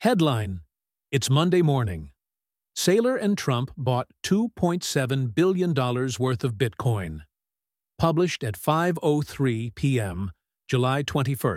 Headline: It's Monday morning. Saylor and Trump bought $2.7 billion worth of Bitcoin. Published at 5:03 p.m., July 21,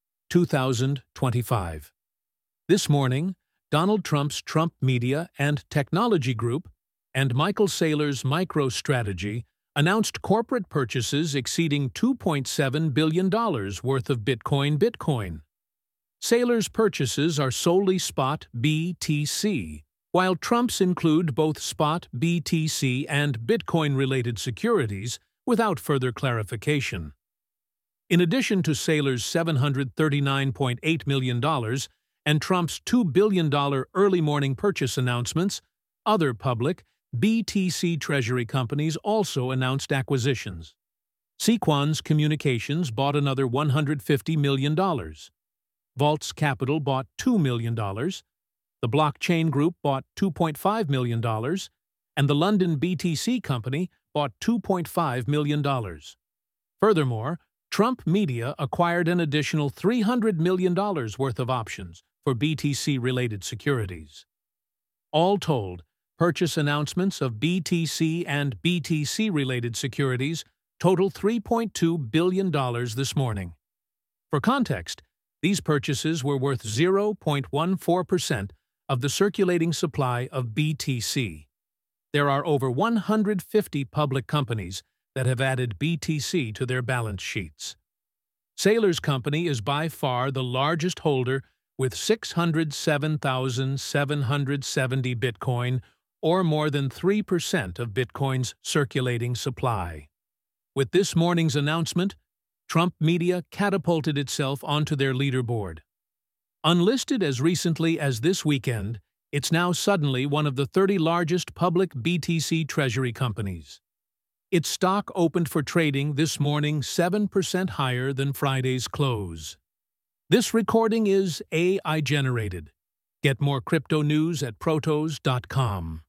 2025. This morning, Donald Trump's Trump Media and Technology Group and Michael Saylor's MicroStrategy announced corporate purchases exceeding $2.7 billion worth of Bitcoin. Saylor's purchases are solely spot BTC, while Trump's include both spot BTC and Bitcoin-related securities without further clarification. In addition to Saylor's $739.8 million and Trump's $2 billion early morning purchase announcements, other public BTC treasury companies also announced acquisitions. Sequans Communications bought another $150 million. Vaults Capital bought $2 million. The Blockchain Group bought $2.5 million, and the London BTC Company bought $2.5 million. Furthermore, Trump Media acquired an additional $300 million worth of options for BTC-related securities. All told, purchase announcements of BTC and BTC-related securities total $3.2 billion this morning. For context, these purchases were worth 0.14% of the circulating supply of BTC. There are over 150 public companies that have added BTC to their balance sheets. Saylor's company is by far the largest holder with 607,770 Bitcoin, or more than 3% of Bitcoin's circulating supply. With this morning's announcement, Trump Media catapulted itself onto their leaderboard. Unlisted as recently as this weekend, it's now suddenly one of the 30 largest public BTC treasury companies. Its stock opened for trading this morning 7% higher than Friday's close. This recording is AI-generated. Get more crypto news at protos.com.